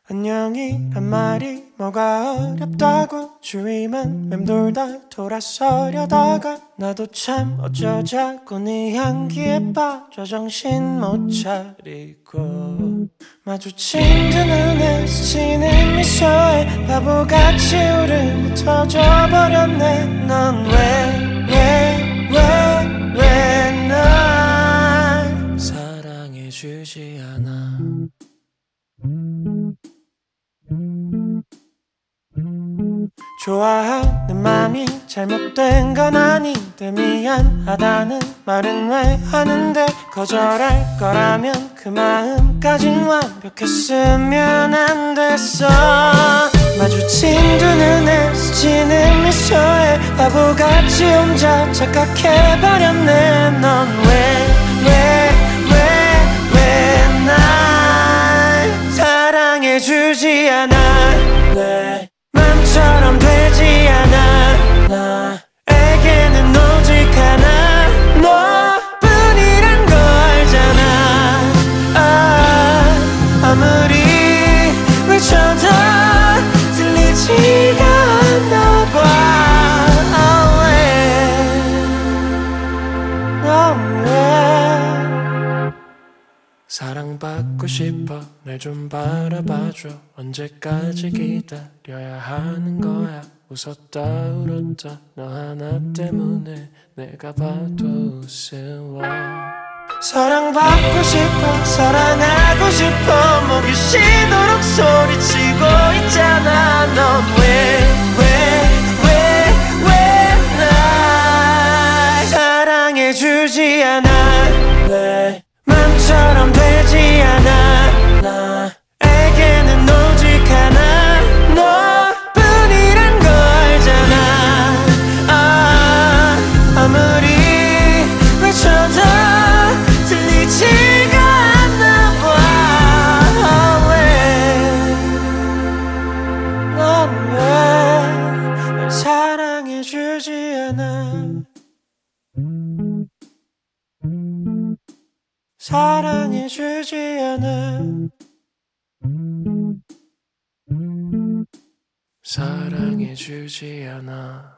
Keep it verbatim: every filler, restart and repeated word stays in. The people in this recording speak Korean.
안녕이란 말이 뭐가 어렵다고 주위만 맴돌다 돌아서려다가 나도 참 어쩌자고 네 향기에 빠져 정신 못 차리고 마주친 두 눈에 스치는 미소에 바보같이 울음이 터져버렸네. 넌 왜 왜 왜 왜 날 사랑해주지 않아. 좋아하는 맘이 잘못된 건 아닌데 미안하다는 말은 왜 하는데 거절할 거라면 그 마음까진 완벽했으면 안 됐어. 마주친 두 눈에 스치는 미소에 바보같이 혼자 착각해버렸네. 넌 왜 왜 왜 왜 날 사랑해주지 않아. 내 맘처럼 되지 않아. 나에게는 오직 하나 너뿐이란 거 알잖아. 아, 아무리 외쳐도 들리지가 않나 봐. 넌 왜 사랑받고 싶어. 날 좀 바라봐줘. 언제까지 기다려야 하는 거야. 웃었다 울었다 너 하나 때문에 내가 봐도 우스워. 사랑받고 싶어 사랑하고 싶어 목이 쉬도록 소리치고 있잖아. 넌 왜 왜 왜 왜 날 사랑해주지 않아. 내 맘처럼 되지 않아. 나에게는 오직 하나 너뿐이란 거 알잖아. 아, 아무리 외쳐도 들리지가 않나 봐. 넌 왜 날 사랑해주지 않아. 사랑해주지 않아. 사랑해주지 않아.